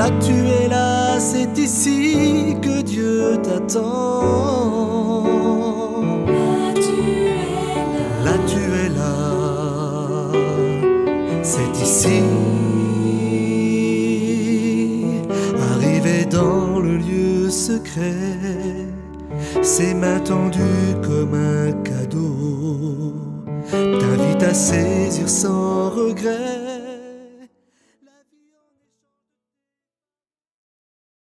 Là tu es là, c'est ici que Dieu t'attend. Là tu es là, Là tu es là, c'est ici. Arrivé dans le lieu secret, ses mains tendues comme un cadeau t'invitent à saisir sans regret